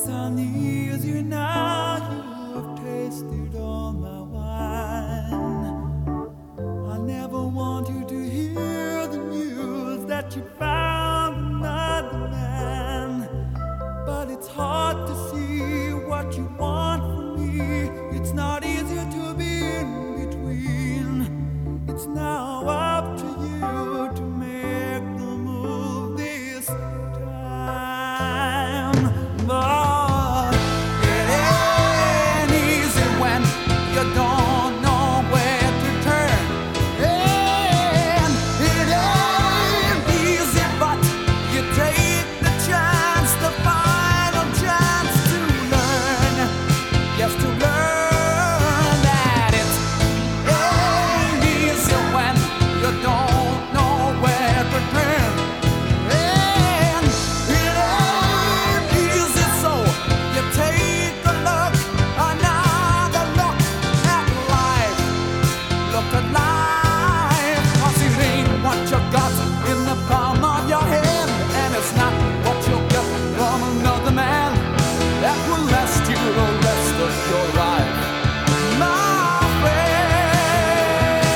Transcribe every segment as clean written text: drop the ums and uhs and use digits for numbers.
Sunny as you now, you have tasted all my wine. I never want you to hear the news that you found another man. But it's hard to see what you want from me. It's not easy to be in between. It's now up to you to make the move this time. But it ain't easy when you don't know where to turn. And it ain't easy, but you take the chance, the final chance to learn. Yes, to learn that it ain't easy when you don't know where to turn. And it ain't easy, so you take a look, another look at life. Look at life, 'cause it ain't what you got in the palm of your hand, and it's not what you'll get from another man that will last you the rest of your life, my friend.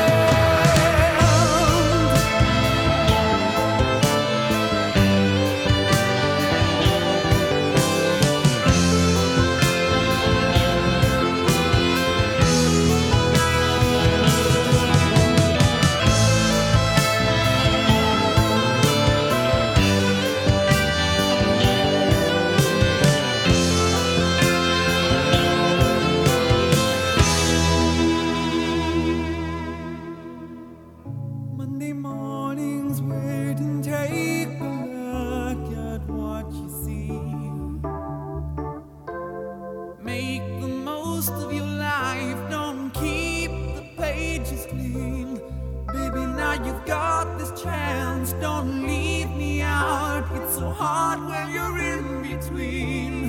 Monday mornings, wait and take a look at what you see. Make the most of your life, don't keep the pages clean. Baby, now you've got this chance, don't leave me out. It's so hard when you're in between.